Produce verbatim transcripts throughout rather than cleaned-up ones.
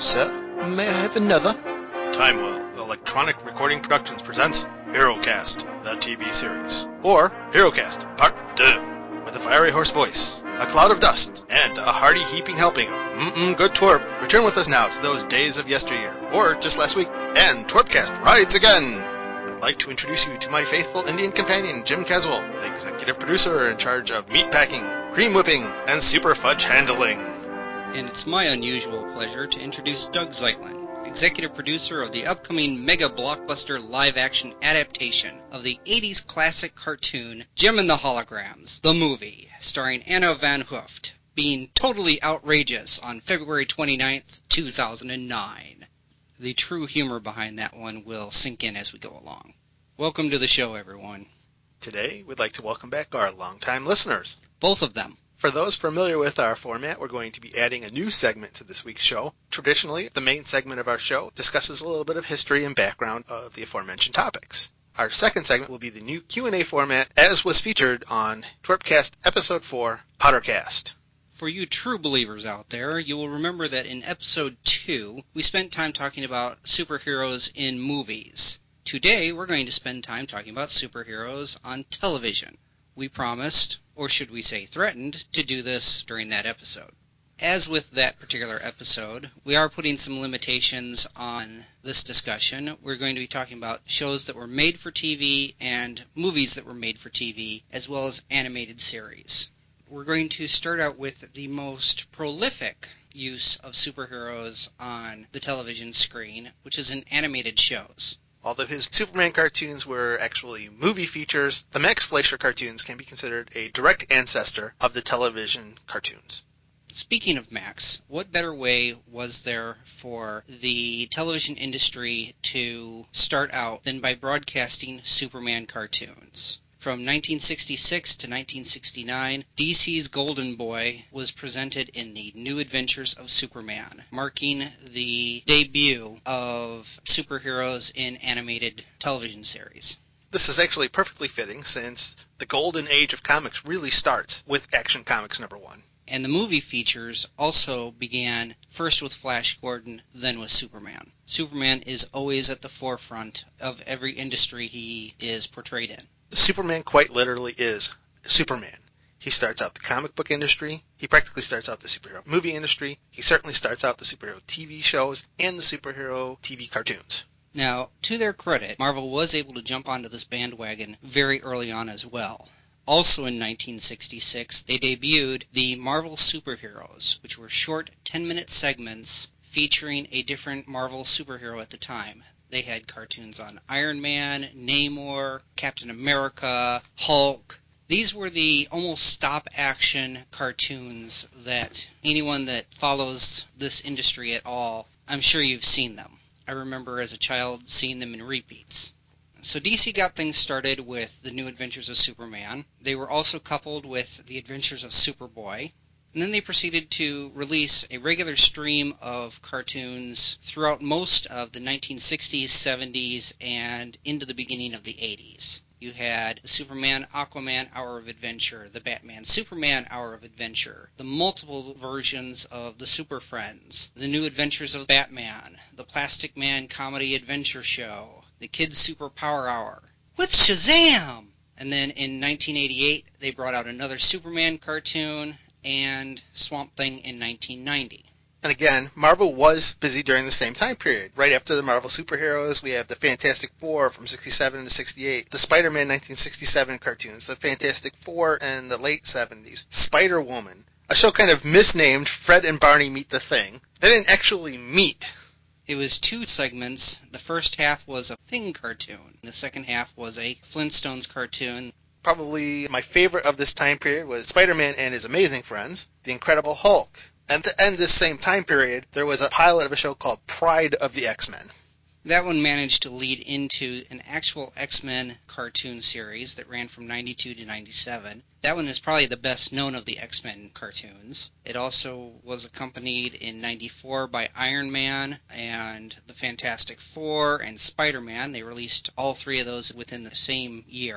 sir. May I have another? Timewell Electronic Recording Productions presents HeroCast, the T V series. Or HeroCast, Part two. With a fiery hoarse voice, a cloud of dust, and a hearty heaping helping of mm-mm good twerp. Return with us now to those days of yesteryear, or just last week, and Twerpcast rides again! I'd like to introduce you to my faithful Indian companion, Jim Caswell, the executive producer in charge of meat packing, cream whipping, and super fudge handling. And it's my unusual pleasure to introduce Doug Zeitlin, executive producer of the upcoming mega blockbuster live-action adaptation of the eighties classic cartoon Jem and the Holograms, the movie, starring Anna Van Hooft, being totally outrageous on February twenty-ninth, two thousand nine. The true humor behind that one will sink in as we go along. Welcome to the show, everyone. Today, we'd like to welcome back our longtime listeners. Both of them. For those familiar with our format, we're going to be adding a new segment to this week's show. Traditionally, the main segment of our show discusses a little bit of history and background of the aforementioned topics. Our second segment will be the new Q and A format, as was featured on Twerpcast Episode four, Pottercast. For you true believers out there, you will remember that in Episode two, we spent time talking about superheroes in movies. Today, we're going to spend time talking about superheroes on television. We promised, or should we say threatened, to do this during that episode. As with that particular episode, we are putting some limitations on this discussion. We're going to be talking about shows that were made for T V and movies that were made for T V, as well as animated series. We're going to start out with the most prolific use of superheroes on the television screen, which is in animated shows. Although his Superman cartoons were actually movie features, the Max Fleischer cartoons can be considered a direct ancestor of the television cartoons. Speaking of Max, what better way was there for the television industry to start out than by broadcasting Superman cartoons? From nineteen sixty-six to nineteen sixty-nine, D C's Golden Boy was presented in the New Adventures of Superman, marking the debut of superheroes in animated television series. This is actually perfectly fitting, since the golden age of comics really starts with Action Comics number one. And the movie features also began first with Flash Gordon, then with Superman. Superman is always at the forefront of every industry he is portrayed in. Superman quite literally is Superman. He starts out the comic book industry, he practically starts out the superhero movie industry, he certainly starts out the superhero T V shows, and the superhero T V cartoons. Now, to their credit, Marvel was able to jump onto this bandwagon very early on as well. Also in nineteen sixty-six, they debuted the Marvel Superheroes, which were short ten-minute segments featuring a different Marvel superhero at the time. They had cartoons on Iron Man, Namor, Captain America, Hulk. These were the almost stop-action cartoons that anyone that follows this industry at all, I'm sure you've seen them. I remember as a child seeing them in repeats. So D C got things started with the New Adventures of Superman. They were also coupled with the Adventures of Superboy. And then they proceeded to release a regular stream of cartoons throughout most of the nineteen sixties, seventies, and into the beginning of the eighties. You had the Superman Aquaman Hour of Adventure, the Batman Superman Hour of Adventure, the multiple versions of the Super Friends, the New Adventures of Batman, the Plastic Man Comedy Adventure Show, the Kids Super Power Hour, with Shazam! And then in nineteen eighty-eight, they brought out another Superman cartoon, and Swamp Thing in nineteen ninety. And again, Marvel was busy during the same time period. Right after the Marvel superheroes, we have the Fantastic Four from sixty-seven to sixty-eight, the Spider-Man nineteen sixty-seven cartoons, the Fantastic Four in the late seventies, Spider-Woman, a show kind of misnamed Fred and Barney Meet the Thing. They didn't actually meet. It was two segments. The first half was a Thing cartoon. The second half was a Flintstones cartoon. Probably my favorite of this time period was Spider-Man and His Amazing Friends, The Incredible Hulk. And to end this same time period, there was a pilot of a show called Pride of the X-Men. That one managed to lead into an actual X-Men cartoon series that ran from ninety-two to ninety-seven. That one is probably the best known of the X-Men cartoons. It also was accompanied in ninety-four by Iron Man and the Fantastic Four and Spider-Man. They released all three of those within the same year.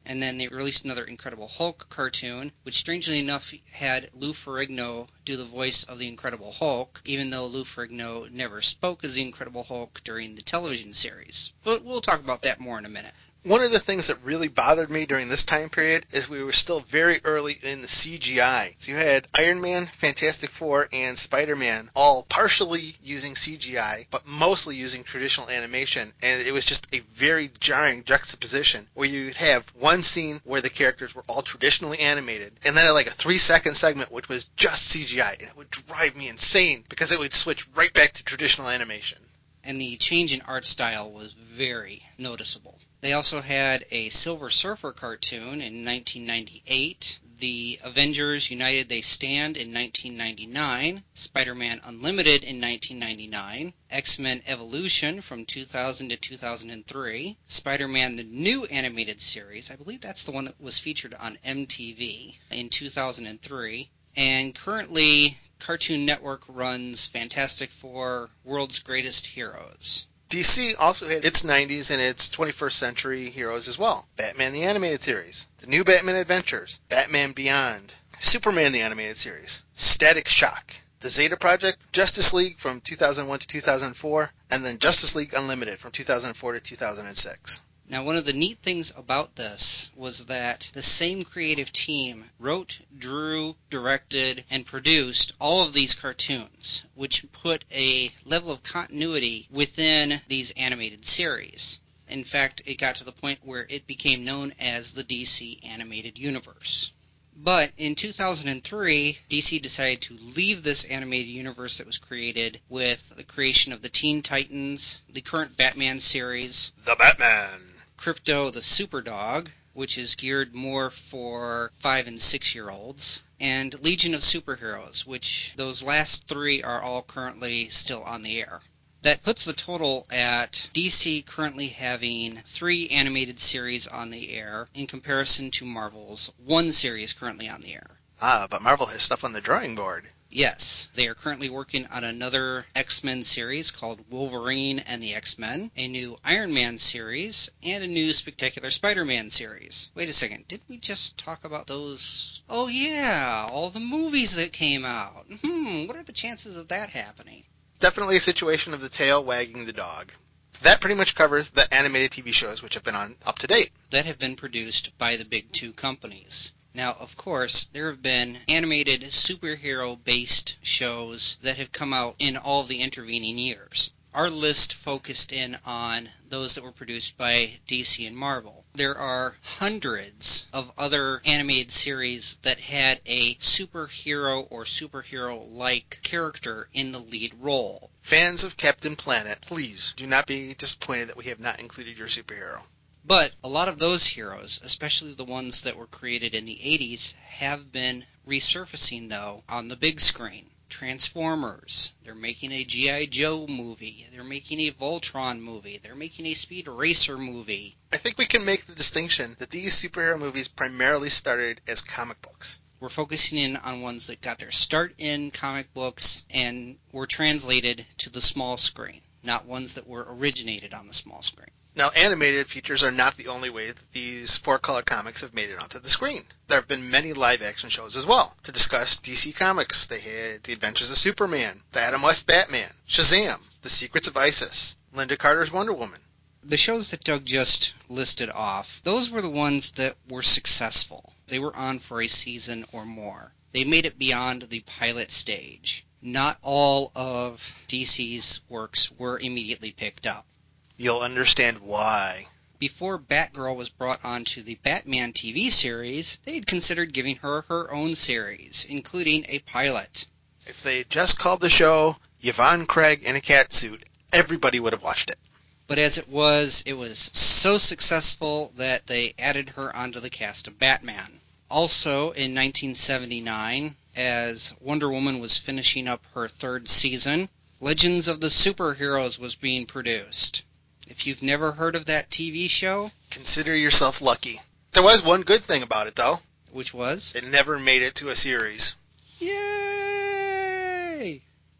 And then they released another Incredible Hulk cartoon, which strangely enough had Lou Ferrigno do the voice of the Incredible Hulk, even though Lou Ferrigno never spoke as the Incredible Hulk during the television series. But we'll talk about that more in a minute. One of the things that really bothered me during this time period is we were still very early in the C G I. So you had Iron Man, Fantastic Four, and Spider-Man all partially using C G I, but mostly using traditional animation. And it was just a very jarring juxtaposition where you'd have one scene where the characters were all traditionally animated, and then like a three-second segment which was just C G I. And it would drive me insane because it would switch right back to traditional animation. And the change in art style was very noticeable. They also had a Silver Surfer cartoon in nineteen ninety-eight, the Avengers United They Stand in nineteen ninety-nine, Spider-Man Unlimited in nineteen ninety-nine, X-Men Evolution from two thousand to two thousand three, Spider-Man the New Animated Series, I believe that's the one that was featured on M T V in two thousand three, and currently Cartoon Network runs Fantastic Four World's Greatest Heroes. D C also had its nineties and its twenty-first century heroes as well. Batman the Animated Series, The New Batman Adventures, Batman Beyond, Superman the Animated Series, Static Shock, The Zeta Project, Justice League from two thousand one to two thousand four, and then Justice League Unlimited from two thousand four to two thousand six. Now, one of the neat things about this was that the same creative team wrote, drew, directed, and produced all of these cartoons, which put a level of continuity within these animated series. In fact, it got to the point where it became known as the D C Animated Universe. But in two thousand three, D C decided to leave this animated universe that was created with the creation of the Teen Titans, the current Batman series, The Batman, Crypto the Superdog, which is geared more for five and six year olds, and Legion of Superheroes, which those last three are all currently still on the air. That puts the total at D C currently having three animated series on the air in comparison to Marvel's one series currently on the air. Ah, but Marvel has stuff on the drawing board. Yes, they are currently working on another X-Men series called Wolverine and the X-Men, a new Iron Man series, and a new Spectacular Spider-Man series. Wait a second, did we just talk about those? Oh yeah, all the movies that came out. Hmm, what are the chances of that happening? Definitely a situation of the tail wagging the dog. That pretty much covers the animated T V shows which have been on up to date. That have been produced by the big two companies. Now, of course, there have been animated superhero-based shows that have come out in all of the intervening years. Our list focused in on those that were produced by D C and Marvel. There are hundreds of other animated series that had a superhero or superhero-like character in the lead role. Fans of Captain Planet, please do not be disappointed that we have not included your superhero. But a lot of those heroes, especially the ones that were created in the eighties, have been resurfacing, though, on the big screen. Transformers, they're making a G I. Joe movie, they're making a Voltron movie, they're making a Speed Racer movie. I think we can make the distinction that these superhero movies primarily started as comic books. We're focusing in on ones that got their start in comic books and were translated to the small screen, not ones that were originated on the small screen. Now, animated features are not the only way that these four-color comics have made it onto the screen. There have been many live-action shows as well. To discuss D C Comics, they had The Adventures of Superman, The Adam West Batman, Shazam, The Secrets of Isis, Linda Carter's Wonder Woman. The shows that Doug just listed off, those were the ones that were successful. They were on for a season or more. They made it beyond the pilot stage. Not all of D C's works were immediately picked up. You'll understand why. Before Batgirl was brought onto the Batman T V series, they had considered giving her her own series, including a pilot. If they had just called the show Yvonne Craig in a Catsuit, everybody would have watched it. But as it was, it was so successful that they added her onto the cast of Batman. Also, in nineteen seventy-nine, as Wonder Woman was finishing up her third season, Legends of the Superheroes was being produced. If you've never heard of that T V show, consider yourself lucky. There was one good thing about it, though. Which was? It never made it to a series. Yay!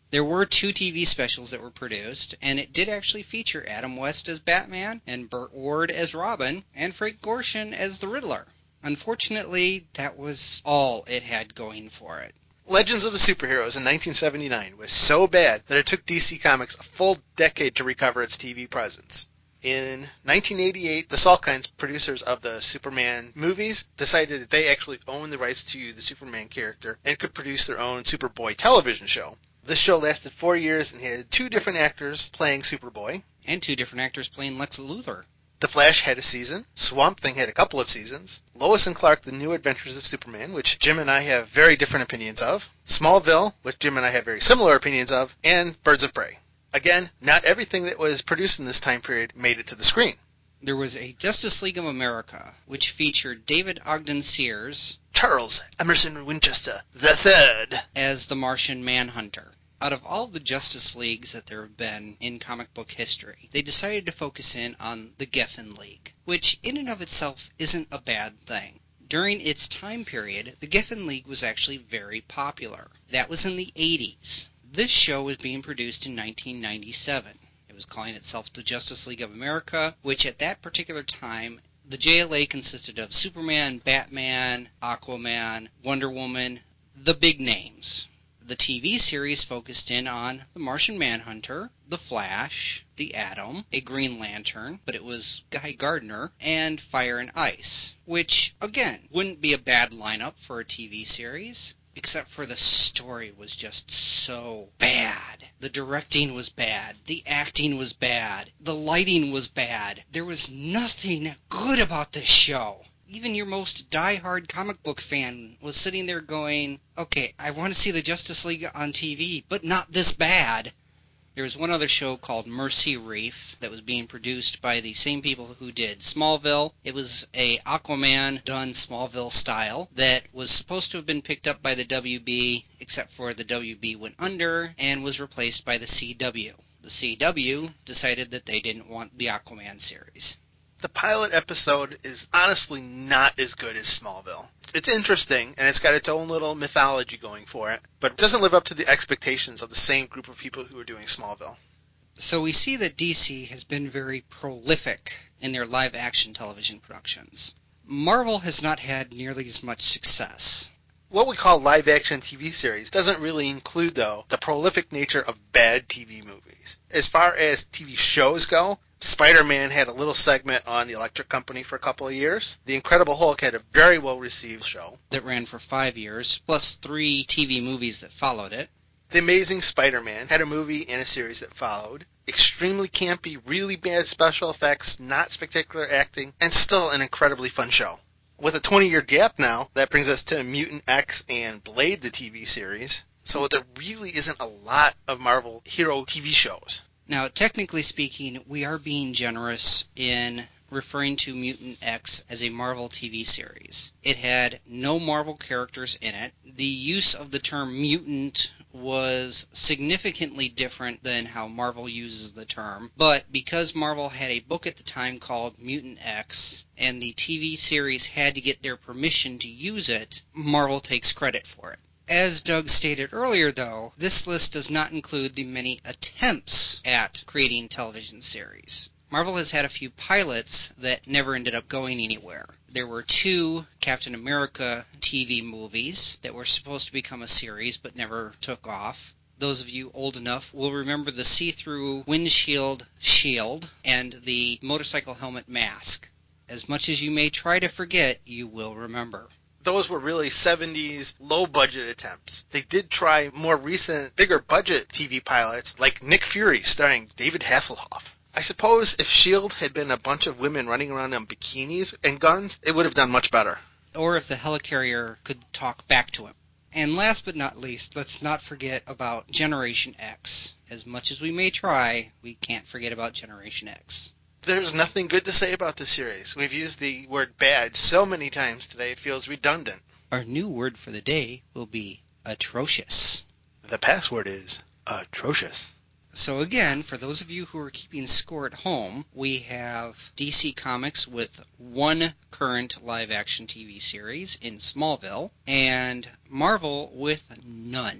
There were two T V specials that were produced, and it did actually feature Adam West as Batman, and Burt Ward as Robin, and Frank Gorshin as the Riddler. Unfortunately, that was all it had going for it. Legends of the Superheroes in nineteen seventy-nine was so bad that it took D C Comics a full decade to recover its T V presence. In nineteen eighty-eight, the Salkinds, producers of the Superman movies, decided that they actually owned the rights to the Superman character and could produce their own Superboy television show. This show lasted four years and had two different actors playing Superboy. And two different actors playing Lex Luthor. The Flash had a season. Swamp Thing had a couple of seasons. Lois and Clark, The New Adventures of Superman, which Jim and I have very different opinions of. Smallville, which Jim and I have very similar opinions of. And Birds of Prey. Again, not everything that was produced in this time period made it to the screen. There was a Justice League of America, which featured David Ogden Sears, Charles Emerson Winchester the Third, as the Martian Manhunter. Out of all the Justice Leagues that there have been in comic book history, they decided to focus in on the Geffen League, which in and of itself isn't a bad thing. During its time period, the Geffen League was actually very popular. That was in the eighties. This show was being produced in nineteen ninety-seven. It was calling itself the Justice League of America, which at that particular time, the J L A consisted of Superman, Batman, Aquaman, Wonder Woman, the big names. The T V series focused in on the Martian Manhunter, the Flash, the Atom, a Green Lantern, but it was Guy Gardner, and Fire and Ice, which, again, wouldn't be a bad lineup for a T V series, except for the story was just so bad. The directing was bad. The acting was bad. The lighting was bad. There was nothing good about this show. Even your most die-hard comic book fan was sitting there going, okay, I want to see the Justice League on T V, but not this bad. There was one other show called Mercy Reef that was being produced by the same people who did Smallville. It was a Aquaman done Smallville style that was supposed to have been picked up by the W B, except for the W B went under and was replaced by the C W. The C W decided that they didn't want the Aquaman series. The pilot episode is honestly not as good as Smallville. It's interesting, and it's got its own little mythology going for it, but it doesn't live up to the expectations of the same group of people who are doing Smallville. So we see that D C has been very prolific in their live-action television productions. Marvel has not had nearly as much success. What we call live-action T V series doesn't really include, though, the prolific nature of bad T V movies. As far as T V shows go, Spider-Man had a little segment on the Electric Company for a couple of years. The Incredible Hulk had a very well-received show that ran for five years, plus three T V movies that followed it. The Amazing Spider-Man had a movie and a series that followed. Extremely campy, really bad special effects, not spectacular acting, and still an incredibly fun show. With a twenty-year gap now, that brings us to Mutant X and Blade, the T V series. So there really isn't a lot of Marvel hero T V shows. Now, technically speaking, we are being generous in referring to Mutant X as a Marvel T V series. It had no Marvel characters in it. The use of the term mutant was significantly different than how Marvel uses the term, but because Marvel had a book at the time called Mutant X, and the T V series had to get their permission to use it, Marvel takes credit for it. As Doug stated earlier, though, this list does not include the many attempts at creating television series. Marvel has had a few pilots that never ended up going anywhere. There were two Captain America T V movies that were supposed to become a series but never took off. Those of you old enough will remember the see-through windshield shield and the motorcycle helmet mask. As much as you may try to forget, you will remember. Those were really seventies low-budget attempts. They did try more recent, bigger-budget T V pilots like Nick Fury starring David Hasselhoff. I suppose if S H I E L D had been a bunch of women running around in bikinis and guns, it would have done much better. Or if the helicarrier could talk back to him. And last but not least, let's not forget about Generation X. As much as we may try, we can't forget about Generation X. There's nothing good to say about this series. We've used the word bad so many times today it feels redundant. Our new word for the day will be atrocious. The password is atrocious. So again, for those of you who are keeping score at home, we have D C Comics with one current live-action T V series in Smallville, and Marvel with none.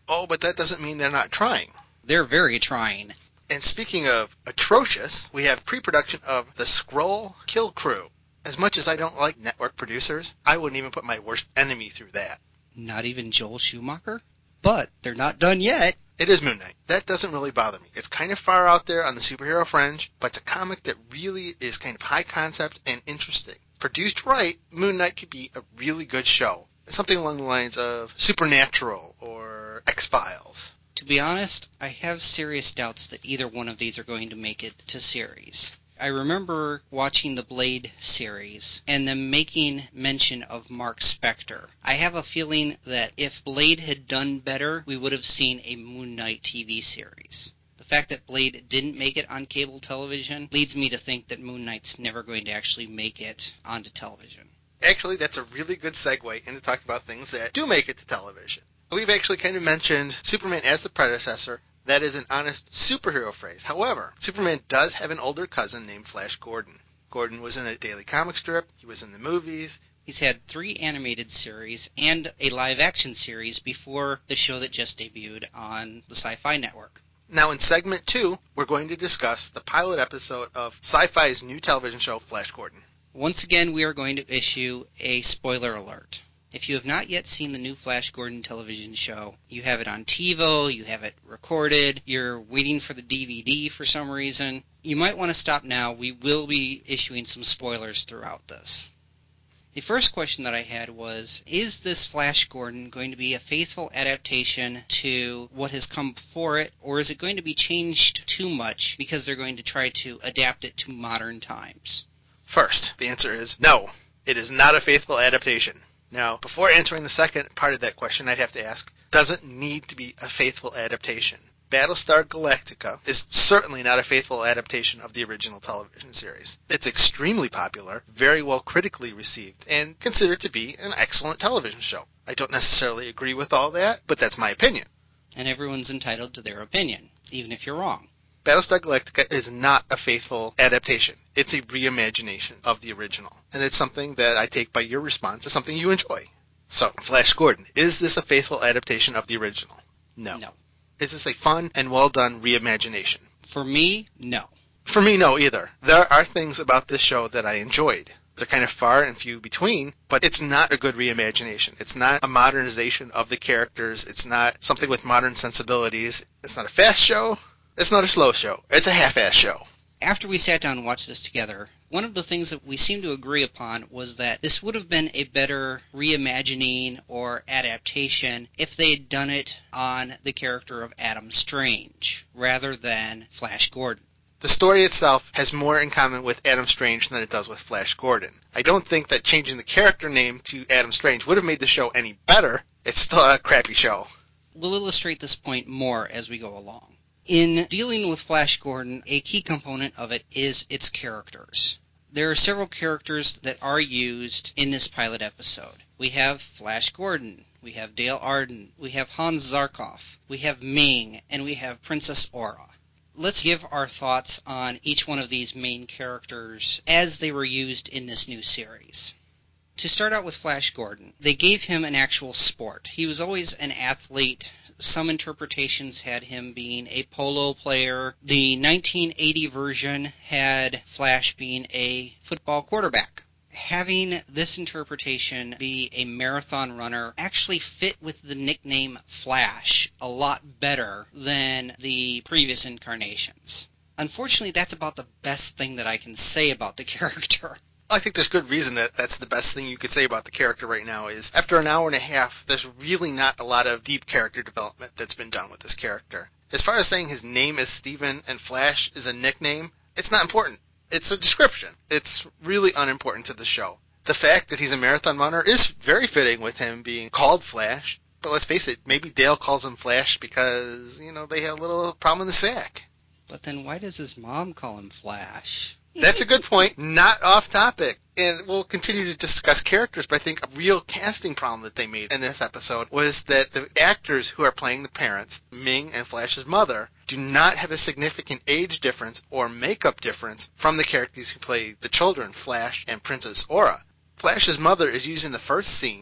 Oh, but that doesn't mean they're not trying. They're very trying. And speaking of atrocious, we have pre-production of The Skrull Kill Crew. As much as I don't like network producers, I wouldn't even put my worst enemy through that. Not even Joel Schumacher? But they're not done yet. It is Moon Knight. That doesn't really bother me. It's kind of far out there on the superhero fringe, but it's a comic that really is kind of high concept and interesting. Produced right, Moon Knight could be a really good show. Something along the lines of Supernatural or X-Files. To be honest, I have serious doubts that either one of these are going to make it to series. I remember watching the Blade series and them making mention of Mark Spector. I have a feeling that if Blade had done better, we would have seen a Moon Knight T V series. The fact that Blade didn't make it on cable television leads me to think that Moon Knight's never going to actually make it onto television. Actually, that's a really good segue into talking about things that do make it to television. We've actually kind of mentioned Superman as the predecessor. That is an honest superhero phrase. However, Superman does have an older cousin named Flash Gordon. Gordon was in a daily comic strip. He was in the movies. He's had three animated series and a live-action series before the show that just debuted on the Sci-Fi Network. Now, in segment two, we're going to discuss the pilot episode of Sci-Fi's new television show, Flash Gordon. Once again, we are going to issue a spoiler alert. If you have not yet seen the new Flash Gordon television show, you have it on TiVo, you have it recorded, you're waiting for the D V D for some reason, you might want to stop now. We will be issuing some spoilers throughout this. The first question that I had was, is this Flash Gordon going to be a faithful adaptation to what has come before it, or is it going to be changed too much because they're going to try to adapt it to modern times? First, the answer is no. It is not a faithful adaptation. Now, before answering the second part of that question, I'd have to ask, does it need to be a faithful adaptation? Battlestar Galactica is certainly not a faithful adaptation of the original television series. It's extremely popular, very well critically received, and considered to be an excellent television show. I don't necessarily agree with all that, but that's my opinion. And everyone's entitled to their opinion, even if you're wrong. Battlestar Galactica is not a faithful adaptation. It's a reimagination of the original. And it's something that I take by your response as something you enjoy. So, Flash Gordon, is this a faithful adaptation of the original? No. No. Is this a fun and well-done reimagination? For me, no. For me, no either. There are things about this show that I enjoyed. They're kind of far and few between, but it's not a good reimagination. It's not a modernization of the characters. It's not something with modern sensibilities. It's not a fast show. It's not a slow show. It's a half-ass show. After we sat down and watched this together, one of the things that we seemed to agree upon was that this would have been a better reimagining or adaptation if they had done it on the character of Adam Strange rather than Flash Gordon. The story itself has more in common with Adam Strange than it does with Flash Gordon. I don't think that changing the character name to Adam Strange would have made the show any better. It's still a crappy show. We'll illustrate this point more as we go along. In dealing with Flash Gordon, a key component of it is its characters. There are several characters that are used in this pilot episode. We have Flash Gordon, we have Dale Arden, we have Hans Zarkov, we have Ming, and we have Princess Aura. Let's give our thoughts on each one of these main characters as they were used in this new series. To start out with Flash Gordon, they gave him an actual sport. He was always an athlete. Some interpretations had him being a polo player. The nineteen eighty version had Flash being a football quarterback. Having this interpretation be a marathon runner actually fit with the nickname Flash a lot better than the previous incarnations. Unfortunately, that's about the best thing that I can say about the character. I think there's good reason that that's the best thing you could say about the character right now is after an hour and a half, there's really not a lot of deep character development that's been done with this character. As far as saying his name is Steven and Flash is a nickname, it's not important. It's a description. It's really unimportant to the show. The fact that he's a marathon runner is very fitting with him being called Flash, but let's face it, maybe Dale calls him Flash because, you know, they had a little problem in the sack. But then why does his mom call him Flash? That's a good point. Not off topic. And we'll continue to discuss characters, but I think a real casting problem that they made in this episode was that the actors who are playing the parents, Ming and Flash's mother, do not have a significant age difference or makeup difference from the characters who play the children, Flash and Princess Aura. Flash's mother is used in the first scene.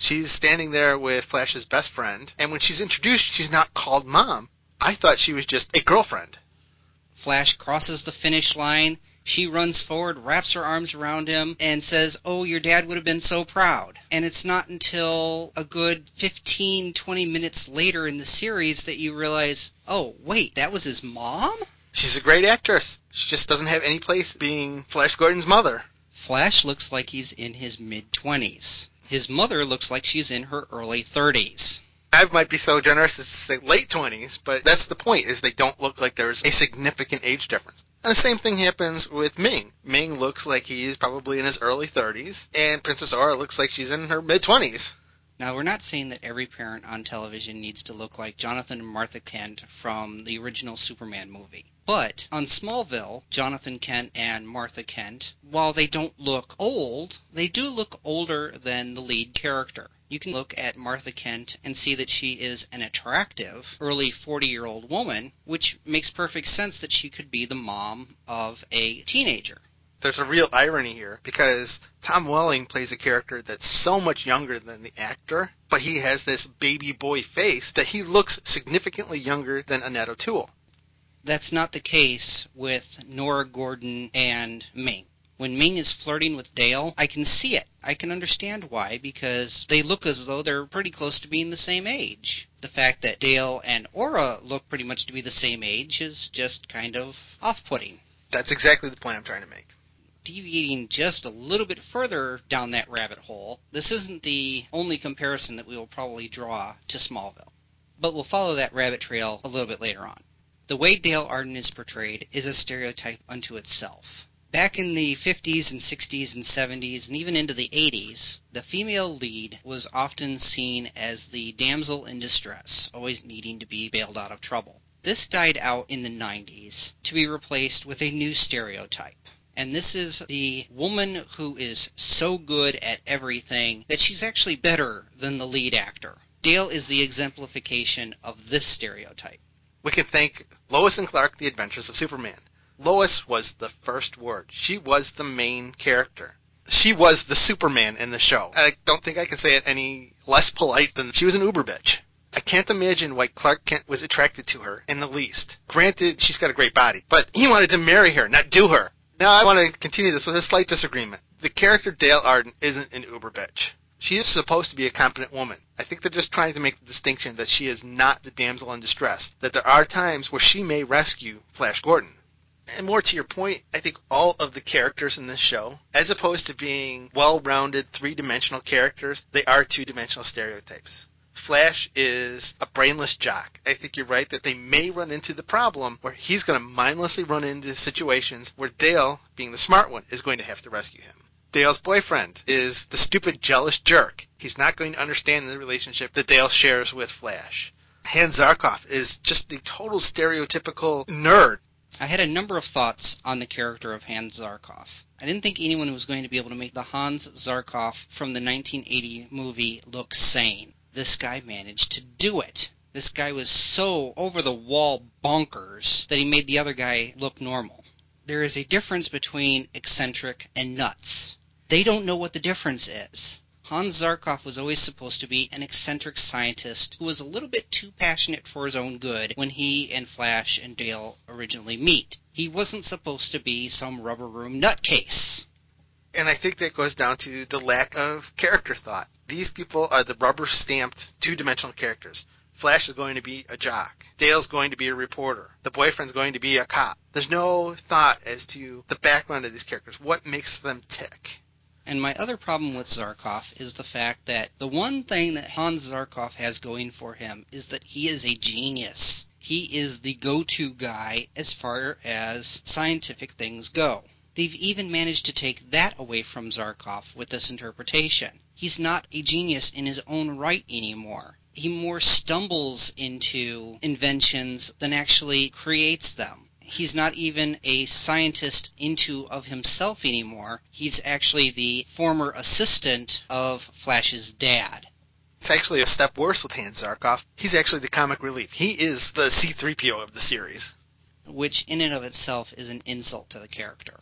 She's standing there with Flash's best friend, and when she's introduced, she's not called Mom. I thought she was just a girlfriend. Flash crosses the finish line. She runs forward, wraps her arms around him, and says, "Oh, your dad would have been so proud." And it's not until a good fifteen, twenty minutes later in the series that you realize, oh, wait, that was his mom? She's a great actress. She just doesn't have any place being Flash Gordon's mother. Flash looks like he's in his mid-twenties. His mother looks like she's in her early thirties. I might be so generous as to say late twenties, but that's the point, is they don't look like there's a significant age difference. And the same thing happens with Ming. Ming looks like he's probably in his early thirties, and Princess Aura looks like she's in her mid-twenties. Now, we're not saying that every parent on television needs to look like Jonathan and Martha Kent from the original Superman movie. But on Smallville, Jonathan Kent and Martha Kent, while they don't look old, they do look older than the lead character. You can look at Martha Kent and see that she is an attractive, early forty-year-old woman, which makes perfect sense that she could be the mom of a teenager. There's a real irony here, because Tom Welling plays a character that's so much younger than the actor, but he has this baby boy face that he looks significantly younger than Annette O'Toole. That's not the case with Nora Gordon and Ming. When Ming is flirting with Dale, I can see it. I can understand why, because they look as though they're pretty close to being the same age. The fact that Dale and Aura look pretty much to be the same age is just kind of off-putting. That's exactly the point I'm trying to make. Deviating just a little bit further down that rabbit hole, this isn't the only comparison that we will probably draw to Smallville. But we'll follow that rabbit trail a little bit later on. The way Dale Arden is portrayed is a stereotype unto itself. Back in the fifties and sixties and seventies and even into the eighties, the female lead was often seen as the damsel in distress, always needing to be bailed out of trouble. This died out in the nineties to be replaced with a new stereotype. And this is the woman who is so good at everything that she's actually better than the lead actor. Dale is the exemplification of this stereotype. We can thank Lois and Clark, The Adventures of Superman. Lois was the first word. She was the main character. She was the Superman in the show. I don't think I can say it any less polite than she was an uber bitch. I can't imagine why Clark Kent was attracted to her in the least. Granted, she's got a great body, but he wanted to marry her, not do her. Now, I want to continue this with a slight disagreement. The character Dale Arden isn't an uber bitch. She is supposed to be a competent woman. I think they're just trying to make the distinction that she is not the damsel in distress, that there are times where she may rescue Flash Gordon. And more to your point, I think all of the characters in this show, as opposed to being well-rounded, three-dimensional characters, they are two-dimensional stereotypes. Flash is a brainless jock. I think you're right that they may run into the problem where he's going to mindlessly run into situations where Dale, being the smart one, is going to have to rescue him. Dale's boyfriend is the stupid, jealous jerk. He's not going to understand the relationship that Dale shares with Flash. Hans Zarkov is just the total stereotypical nerd. I had a number of thoughts on the character of Hans Zarkov. I didn't think anyone was going to be able to make the Hans Zarkov from the nineteen eighty movie look sane. This guy managed to do it. This guy was so over-the-wall bonkers that he made the other guy look normal. There is a difference between eccentric and nuts. They don't know what the difference is. Hans Zarkov was always supposed to be an eccentric scientist who was a little bit too passionate for his own good when he and Flash and Dale originally meet. He wasn't supposed to be some rubber room nutcase. And I think that goes down to the lack of character thought. These people are the rubber-stamped two-dimensional characters. Flash is going to be a jock. Dale's going to be a reporter. The boyfriend's going to be a cop. There's no thought as to the background of these characters, what makes them tick. And my other problem with Zarkov is the fact that the one thing that Hans Zarkov has going for him is that he is a genius. He is the go-to guy as far as scientific things go. They've even managed to take that away from Zarkov with this interpretation. He's not a genius in his own right anymore. He more stumbles into inventions than actually creates them. He's not even a scientist into of himself anymore. He's actually the former assistant of Flash's dad. It's actually a step worse with Hans Zarkov. He's actually the comic relief. He is the C three P O of the series. Which in and of itself is an insult to the character.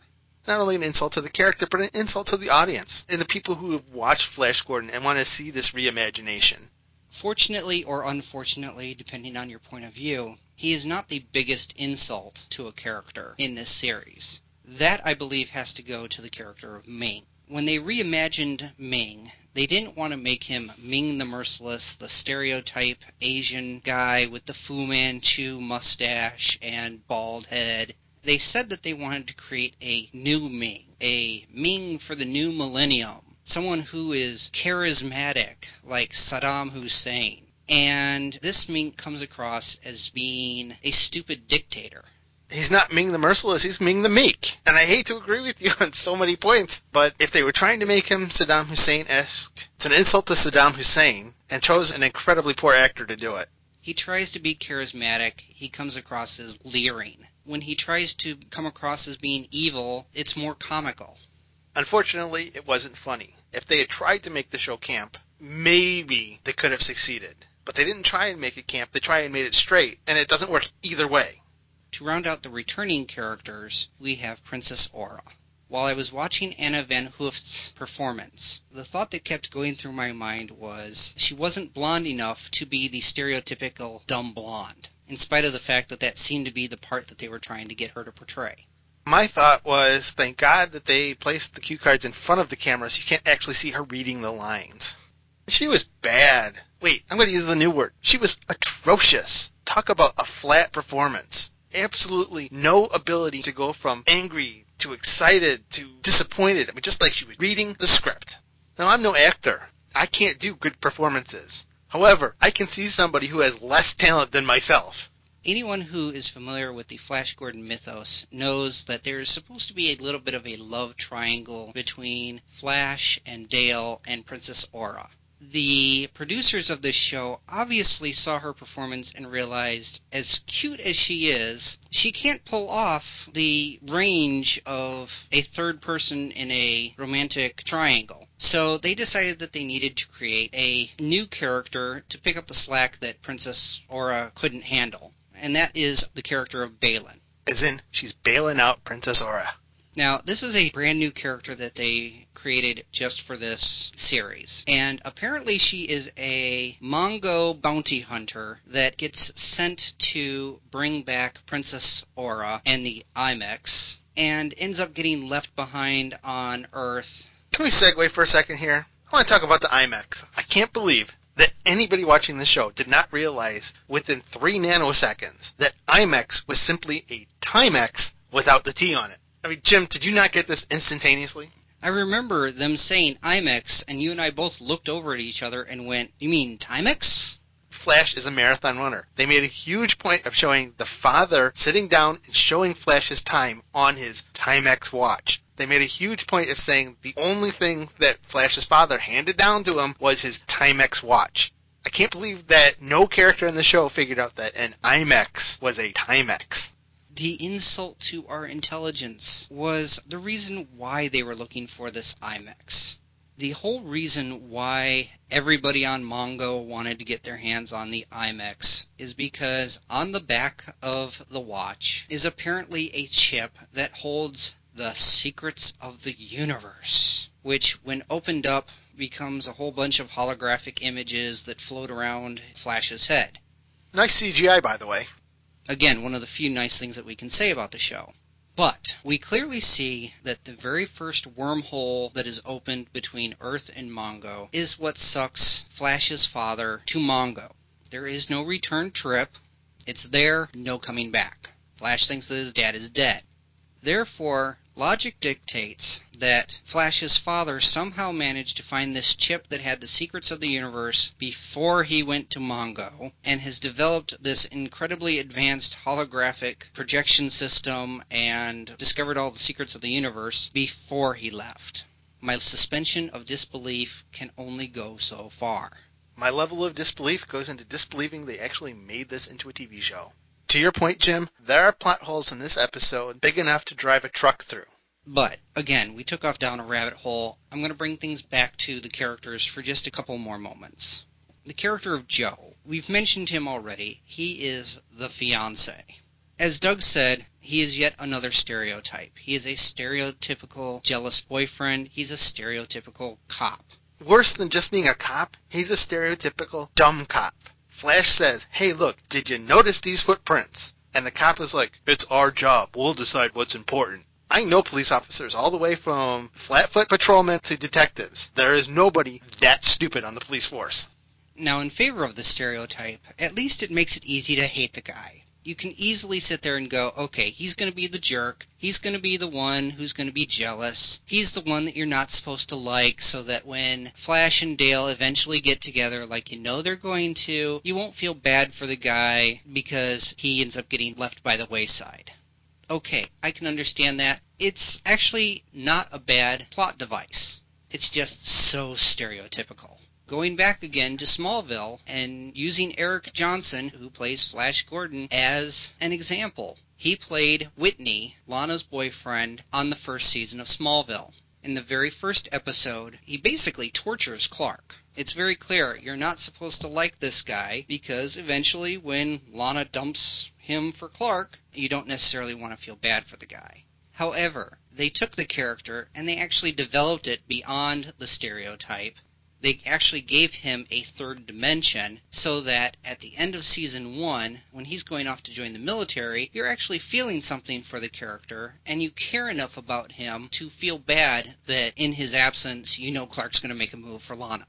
not only an insult to the character, but an insult to the audience and the people who have watched Flash Gordon and want to see this reimagination. Fortunately or unfortunately, depending on your point of view, he is not the biggest insult to a character in this series. That, I believe, has to go to the character of Ming. When they reimagined Ming, they didn't want to make him Ming the Merciless, the stereotype Asian guy with the Fu Manchu mustache and bald head. They said that they wanted to create a new Ming, a Ming for the new millennium, someone who is charismatic like Saddam Hussein. And this Ming comes across as being a stupid dictator. He's not Ming the Merciless, he's Ming the Meek. And I hate to agree with you on so many points, but if they were trying to make him Saddam Hussein-esque, it's an insult to Saddam Hussein, and chose an incredibly poor actor to do it. He tries to be charismatic, he comes across as leering. When he tries to come across as being evil, it's more comical. Unfortunately, it wasn't funny. If they had tried to make the show camp, maybe they could have succeeded. But they didn't try and make it camp, they tried and made it straight, and it doesn't work either way. To round out the returning characters, we have Princess Aura. While I was watching Anna Van Hoofd's performance, the thought that kept going through my mind was she wasn't blonde enough to be the stereotypical dumb blonde, in spite of the fact that that seemed to be the part that they were trying to get her to portray. My thought was, thank God that they placed the cue cards in front of the camera so you can't actually see her reading the lines. She was bad. Wait, I'm going to use the new word. She was atrocious. Talk about a flat performance. Absolutely no ability to go from angry to excited to disappointed. I mean, just like she was reading the script. Now, I'm no actor. I can't do good performances. However, I can see somebody who has less talent than myself. Anyone who is familiar with the Flash Gordon mythos knows that there is supposed to be a little bit of a love triangle between Flash and Dale and Princess Aura. The producers of this show obviously saw her performance and realized, as cute as she is, she can't pull off the range of a third person in a romantic triangle. So they decided that they needed to create a new character to pick up the slack that Princess Aura couldn't handle, and that is the character of Baylan. As in, she's bailing out Princess Aura. Now, this is a brand new character that they created just for this series. And apparently she is a Mongo bounty hunter that gets sent to bring back Princess Aura and the IMEX, and ends up getting left behind on Earth. Can we segue for a second here? I want to talk about the IMEX. I can't believe that anybody watching this show did not realize within three nanoseconds that IMEX was simply a Timex without the T on it. I mean, Jim, did you not get this instantaneously? I remember them saying IMEX, and you and I both looked over at each other and went, you mean Timex? Flash is a marathon runner. They made a huge point of showing the father sitting down and showing Flash his time on his Timex watch. They made a huge point of saying the only thing that Flash's father handed down to him was his Timex watch. I can't believe that no character in the show figured out that an IMEX was a Timex. The insult to our intelligence was the reason why they were looking for this IMEX. The whole reason why everybody on Mongo wanted to get their hands on the IMEX is because on the back of the watch is apparently a chip that holds the secrets of the universe, which, when opened up, becomes a whole bunch of holographic images that float around Flash's head. Nice C G I, by the way. Again, one of the few nice things that we can say about the show. But we clearly see that the very first wormhole that is opened between Earth and Mongo is what sucks Flash's father to Mongo. There is no return trip. It's there, no coming back. Flash thinks that his dad is dead. Therefore, logic dictates that Flash's father somehow managed to find this chip that had the secrets of the universe before he went to Mongo, and has developed this incredibly advanced holographic projection system and discovered all the secrets of the universe before he left. My suspension of disbelief can only go so far. My level of disbelief goes into disbelieving they actually made this into a T V show. To your point, Jim, there are plot holes in this episode big enough to drive a truck through. But, again, we took off down a rabbit hole. I'm going to bring things back to the characters for just a couple more moments. The character of Joe. We've mentioned him already. He is the fiancé. As Doug said, he is yet another stereotype. He is a stereotypical jealous boyfriend. He's a stereotypical cop. Worse than just being a cop, he's a stereotypical dumb cop. Flash says, hey, look, did you notice these footprints? And the cop is like, it's our job. We'll decide what's important. I know police officers all the way from Flatfoot patrolmen to detectives. There is nobody that stupid on the police force. Now, in favor of the stereotype, at least it makes it easy to hate the guy. You can easily sit there and go, okay, he's going to be the jerk. He's going to be the one who's going to be jealous. He's the one that you're not supposed to like, so that when Flash and Dale eventually get together, like you know they're going to, you won't feel bad for the guy because he ends up getting left by the wayside. Okay, I can understand that. It's actually not a bad plot device. It's just so stereotypical. Going back again to Smallville and using Eric Johnson, who plays Flash Gordon, as an example. He played Whitney, Lana's boyfriend, on the first season of Smallville. In the very first episode, he basically tortures Clark. It's very clear you're not supposed to like this guy because eventually when Lana dumps him for Clark, you don't necessarily want to feel bad for the guy. However, they took the character and they actually developed it beyond the stereotype. They actually gave him a third dimension so that at the end of season one, when he's going off to join the military, you're actually feeling something for the character and you care enough about him to feel bad that in his absence, you know Clark's going to make a move for Lana.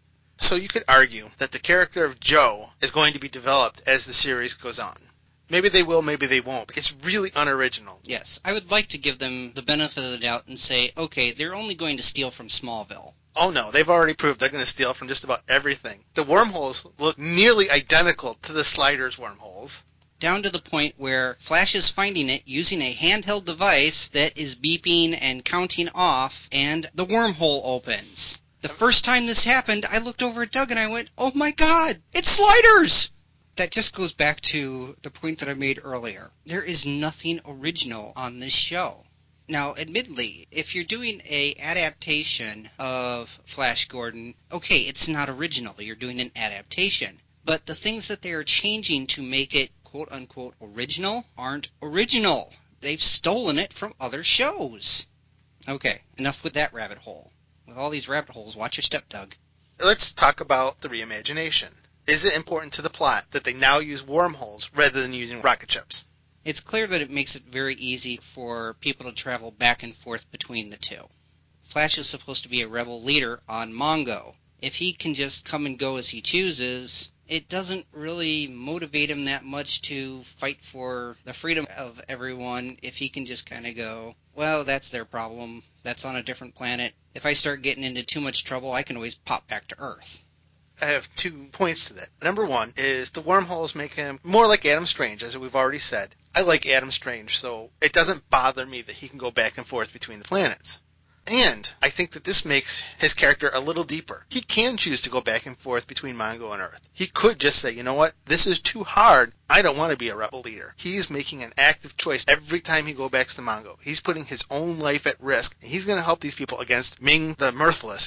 So you could argue that the character of Joe is going to be developed as the series goes on. Maybe they will, maybe they won't. It's really unoriginal. Yes, I would like to give them the benefit of the doubt and say, okay, they're only going to steal from Smallville. Oh no, they've already proved they're going to steal from just about everything. The wormholes look nearly identical to the Sliders wormholes. Down to the point where Flash is finding it using a handheld device that is beeping and counting off, and the wormhole opens. The first time this happened, I looked over at Doug and I went, oh my god, it's Sliders! That just goes back to the point that I made earlier. There is nothing original on this show. Now, admittedly, if you're doing a adaptation of Flash Gordon, okay, it's not original. You're doing an adaptation. But the things that they are changing to make it quote-unquote original aren't original. They've stolen it from other shows. Okay, enough with that rabbit hole. With all these rabbit holes, watch your step, Doug. Let's talk about the reimagination. Is it important to the plot that they now use wormholes rather than using rocket ships? It's clear that it makes it very easy for people to travel back and forth between the two. Flash is supposed to be a rebel leader on Mongo. If he can just come and go as he chooses, it doesn't really motivate him that much to fight for the freedom of everyone if he can just kind of go, well, that's their problem. That's on a different planet. If I start getting into too much trouble, I can always pop back to Earth. I have two points to that. Number one is the wormholes make him more like Adam Strange, as we've already said. I like Adam Strange, so it doesn't bother me that he can go back and forth between the planets. And I think that this makes his character a little deeper. He can choose to go back and forth between Mongo and Earth. He could just say, you know what, this is too hard. I don't want to be a rebel leader. He's making an active choice every time he goes back to Mongo. He's putting his own life at risk, and he's going to help these people against Ming the Mirthless.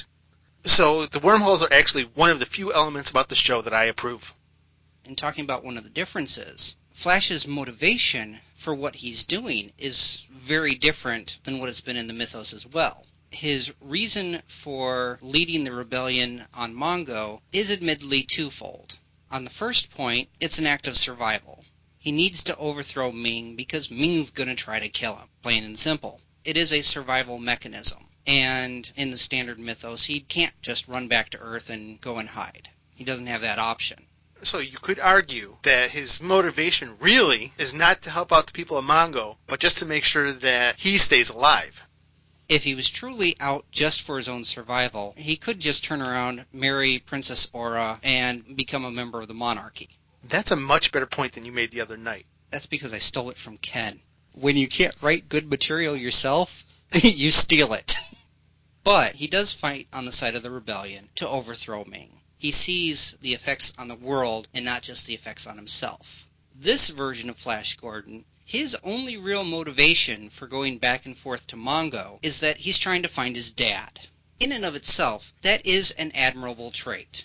So the wormholes are actually one of the few elements about the show that I approve. In talking about one of the differences, Flash's motivation for what he's doing is very different than what it's been in the mythos as well. His reason for leading the rebellion on Mongo is admittedly twofold. On the first point, it's an act of survival. He needs to overthrow Ming because Ming's going to try to kill him, plain and simple. It is a survival mechanism. And in the standard mythos, he can't just run back to Earth and go and hide. He doesn't have that option. So you could argue that his motivation really is not to help out the people of Mongo, but just to make sure that he stays alive. If he was truly out just for his own survival, he could just turn around, marry Princess Aura, and become a member of the monarchy. That's a much better point than you made the other night. That's because I stole it from Ken. When you can't write good material yourself, you steal it. But he does fight on the side of the rebellion to overthrow Ming. He sees the effects on the world and not just the effects on himself. This version of Flash Gordon, his only real motivation for going back and forth to Mongo is that he's trying to find his dad. In and of itself, that is an admirable trait.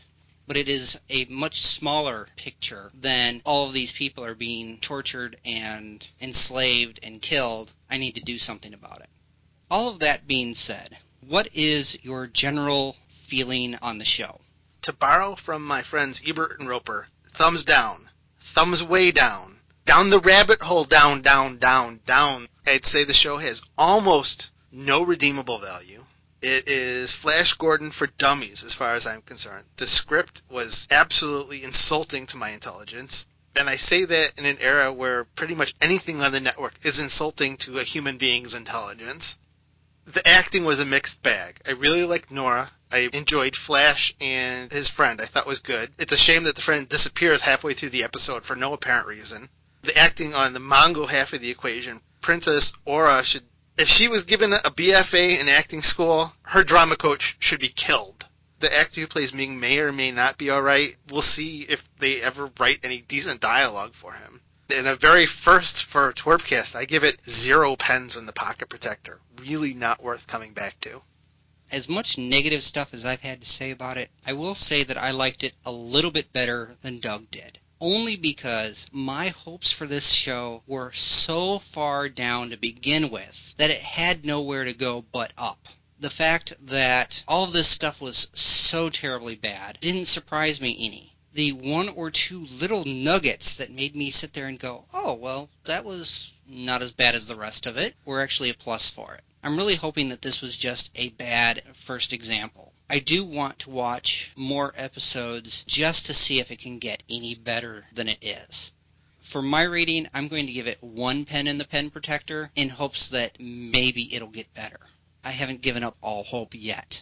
but it is a much smaller picture than all of these people are being tortured and enslaved and killed. I need to do something about it. All of that being said, what is your general feeling on the show? To borrow from my friends Ebert and Roper, thumbs down, thumbs way down, down the rabbit hole, down, down, down, down. I'd say the show has almost no redeemable value. It is Flash Gordon for dummies as far as I'm concerned. The script was absolutely insulting to my intelligence. And I say that in an era where pretty much anything on the network is insulting to a human being's intelligence. The acting was a mixed bag. I really liked Nora. I enjoyed Flash and his friend. I thought was good. It's a shame that the friend disappears halfway through the episode for no apparent reason. The acting on the Mongo half of the equation, Princess Aura should... If she was given a B F A in acting school, her drama coach should be killed. The actor who plays Ming may or may not be alright. We'll see if they ever write any decent dialogue for him. And a very first for Twerpcast, I give it zero pens in the Pocket Protector. Really not worth coming back to. As much negative stuff as I've had to say about it, I will say that I liked it a little bit better than Doug did. Only because my hopes for this show were so far down to begin with that it had nowhere to go but up. The fact that all of this stuff was so terribly bad didn't surprise me any. The one or two little nuggets that made me sit there and go, oh, well, that was not as bad as the rest of it, were actually a plus for it. I'm really hoping that this was just a bad first example. I do want to watch more episodes just to see if it can get any better than it is. For my rating, I'm going to give it one pen in the pen protector in hopes that maybe it'll get better. I haven't given up all hope yet.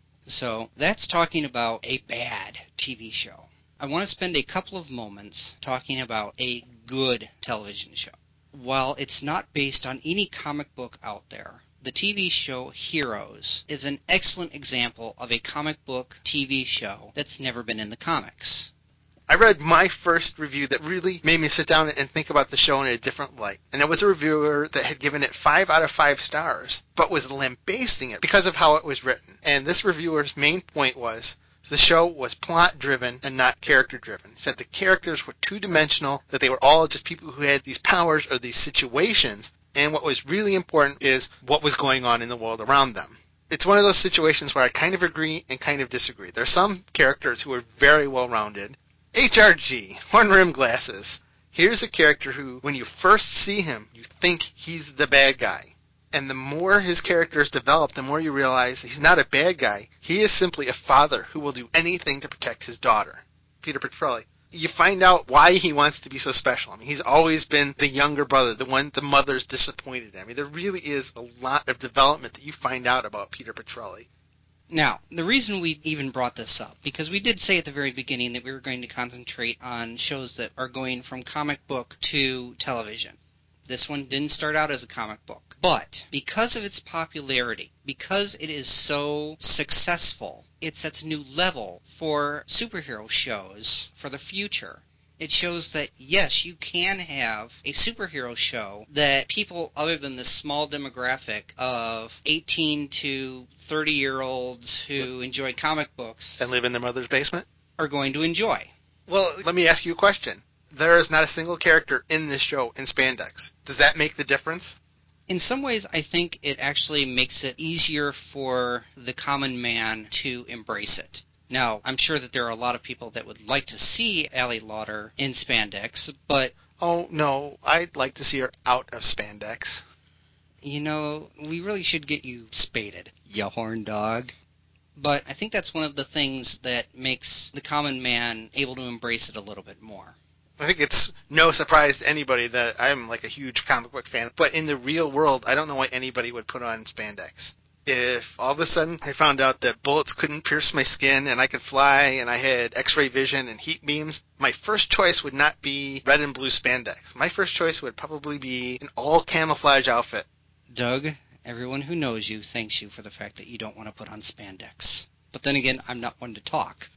So that's talking about a bad T V show. I want to spend a couple of moments talking about a good television show. While it's not based on any comic book out there, the T V show Heroes is an excellent example of a comic book T V show that's never been in the comics. I read my first review that really made me sit down and think about the show in a different light. And it was a reviewer that had given it five out of five stars, but was lambasting it because of how it was written. And this reviewer's main point was, the show was plot-driven and not character-driven. He said the characters were two-dimensional, that they were all just people who had these powers or these situations, and what was really important is what was going on in the world around them. It's one of those situations where I kind of agree and kind of disagree. There are some characters who are very well-rounded. H R G, horn-rimmed glasses. Here's a character who, when you first see him, you think he's the bad guy. And the more his character is developed, the more you realize he's not a bad guy. He is simply a father who will do anything to protect his daughter, Peter Petrelli. You find out why he wants to be so special. I mean, he's always been the younger brother, the one the mother's disappointed in. I mean, there really is a lot of development that you find out about Peter Petrelli. Now, the reason we even brought this up, because we did say at the very beginning that we were going to concentrate on shows that are going from comic book to television. This one didn't start out as a comic book. But because of its popularity, because it is so successful, it sets a new level for superhero shows for the future. It shows that, yes, you can have a superhero show that people other than the small demographic of eighteen to thirty-year-olds who enjoy comic books and live in their mother's basement are going to enjoy. Well, let me ask you a question. There is not a single character in this show in spandex. Does that make the difference? In some ways, I think it actually makes it easier for the common man to embrace it. Now, I'm sure that there are a lot of people that would like to see Ally Lauder in spandex, but... Oh, no, I'd like to see her out of spandex. You know, we really should get you spaded, you horn dog. But I think that's one of the things that makes the common man able to embrace it a little bit more. I think it's no surprise to anybody that I'm like a huge comic book fan, but in the real world, I don't know why anybody would put on spandex. If all of a sudden I found out that bullets couldn't pierce my skin and I could fly and I had x-ray vision and heat beams, my first choice would not be red and blue spandex. My first choice would probably be an all-camouflage outfit. Doug, everyone who knows you thanks you for the fact that you don't want to put on spandex. But then again, I'm not one to talk.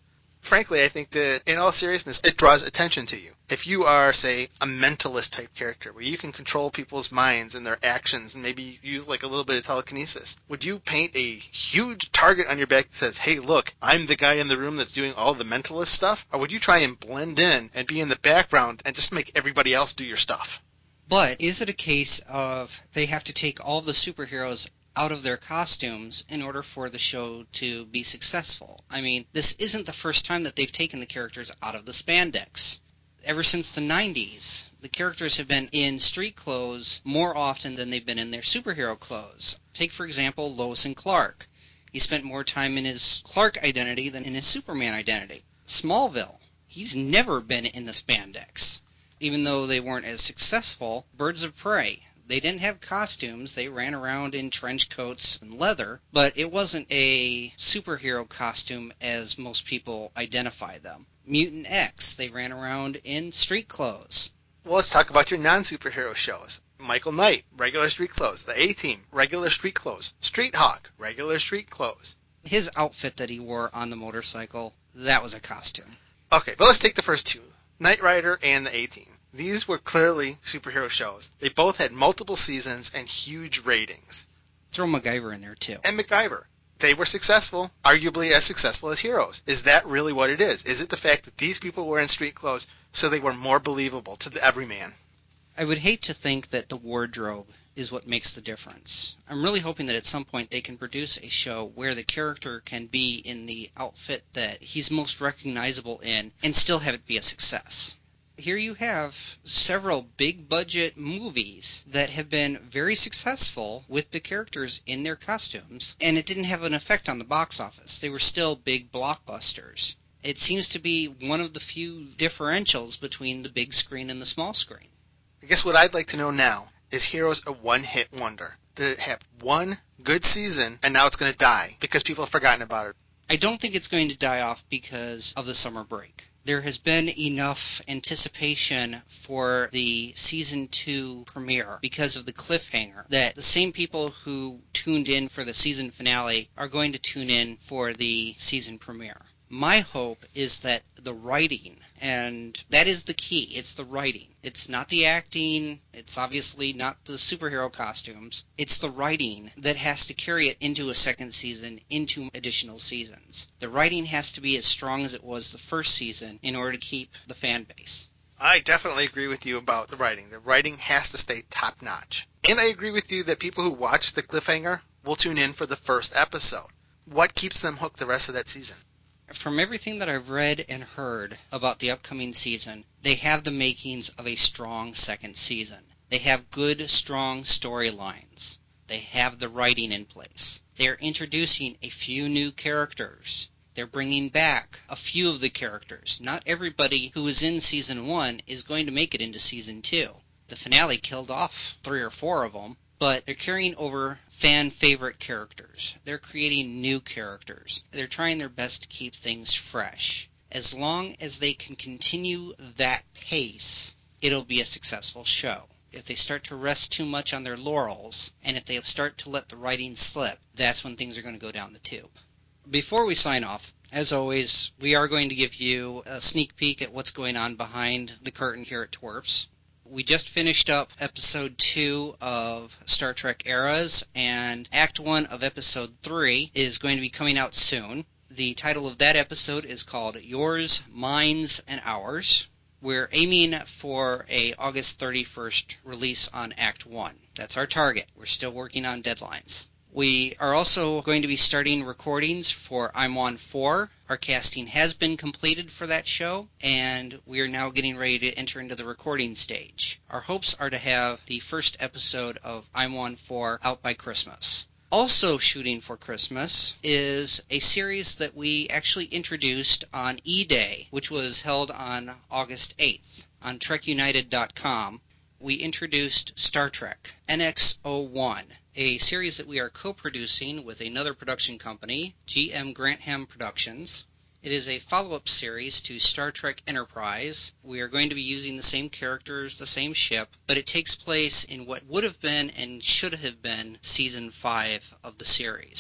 Frankly, I think that, in all seriousness, it draws attention to you. If you are, say, a mentalist-type character, where you can control people's minds and their actions and maybe use, like, a little bit of telekinesis, would you paint a huge target on your back that says, hey, look, I'm the guy in the room that's doing all the mentalist stuff? Or would you try and blend in and be in the background and just make everybody else do your stuff? But is it a case of they have to take all the superheroes out of their costumes in order for the show to be successful? I mean, this isn't the first time that they've taken the characters out of the spandex. Ever since the nineties, the characters have been in street clothes more often than they've been in their superhero clothes. Take, for example, Lois and Clark. He spent more time in his Clark identity than in his Superman identity. Smallville, he's never been in the spandex. Even though they weren't as successful, Birds of Prey, they didn't have costumes. They ran around in trench coats and leather, but it wasn't a superhero costume as most people identify them. Mutant X, they ran around in street clothes. Well, let's talk about your non-superhero shows. Michael Knight, regular street clothes. The A-Team, regular street clothes. Street Hawk, regular street clothes. His outfit that he wore on the motorcycle, that was a costume. Okay, but let's take the first two, Knight Rider and the A-Team. These were clearly superhero shows. They both had multiple seasons and huge ratings. Throw MacGyver in there, too. And MacGyver. They were successful, arguably as successful as heroes. Is that really what it is? Is it the fact that these people were in street clothes so they were more believable to the everyman? I would hate to think that the wardrobe is what makes the difference. I'm really hoping that at some point they can produce a show where the character can be in the outfit that he's most recognizable in and still have it be a success. Here you have several big-budget movies that have been very successful with the characters in their costumes, and it didn't have an effect on the box office. They were still big blockbusters. It seems to be one of the few differentials between the big screen and the small screen. I guess what I'd like to know now, is Heroes a one-hit wonder? Did it have one good season, and now it's going to die because people have forgotten about it? I don't think it's going to die off because of the summer break. There has been enough anticipation for the season two premiere because of the cliffhanger that the same people who tuned in for the season finale are going to tune in for the season premiere. My hope is that the writing, and that is the key, it's the writing. It's not the acting, it's obviously not the superhero costumes. It's the writing that has to carry it into a second season, into additional seasons. The writing has to be as strong as it was the first season in order to keep the fan base. I definitely agree with you about the writing. The writing has to stay top-notch. And I agree with you that people who watch the cliffhanger will tune in for the first episode. What keeps them hooked the rest of that season? From everything that I've read and heard about the upcoming season, they have the makings of a strong second season. They have good, strong storylines. They have the writing in place. They're introducing a few new characters. They're bringing back a few of the characters. Not everybody who was in Season one is going to make it into Season two. The finale killed off three or four of them, but they're carrying over fan-favorite characters. They're creating new characters. They're trying their best to keep things fresh. As long as they can continue that pace, it'll be a successful show. If they start to rest too much on their laurels, and if they start to let the writing slip, that's when things are going to go down the tube. Before we sign off, as always, we are going to give you a sneak peek at what's going on behind the curtain here at Twerps. We just finished up Episode two of Star Trek Eras, and Act one of Episode three is going to be coming out soon. The title of that episode is called Yours, Mine's, and Ours. We're aiming for a August thirty-first release on Act one. That's our target. We're still working on deadlines. We are also going to be starting recordings for I'm On four. Our casting has been completed for that show, and we are now getting ready to enter into the recording stage. Our hopes are to have the first episode of I'm On four out by Christmas. Also shooting for Christmas is a series that we actually introduced on E-Day, which was held on August eighth on Trek United dot com. We introduced Star Trek N X oh one, a series that we are co-producing with another production company, G M Grantham Productions. It is a follow-up series to Star Trek Enterprise. We are going to be using the same characters, the same ship, but it takes place in what would have been and should have been Season five of the series.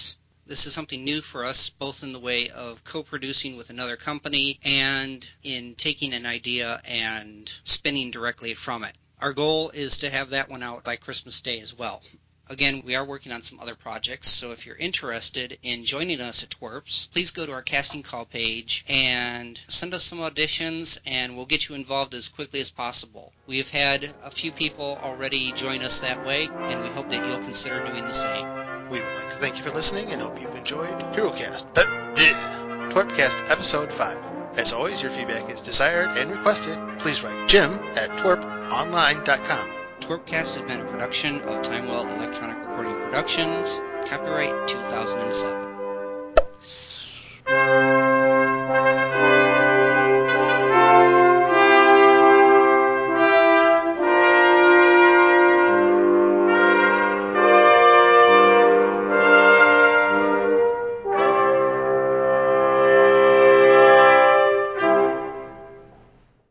This is something new for us, both in the way of co-producing with another company and in taking an idea and spinning directly from it. Our goal is to have that one out by Christmas Day as well. Again, we are working on some other projects, so if you're interested in joining us at Twerps, please go to our casting call page and send us some auditions, and we'll get you involved as quickly as possible. We've had a few people already join us that way, and we hope that you'll consider doing the same. We would like to thank you for listening and hope you've enjoyed HeroCast, uh, uh, Twerpcast Episode five. As always, your feedback is desired and requested. Please write Jim at twerp online dot com. Twerpcast has been a production of Timewell Electronic Recording Productions, copyright two thousand seven.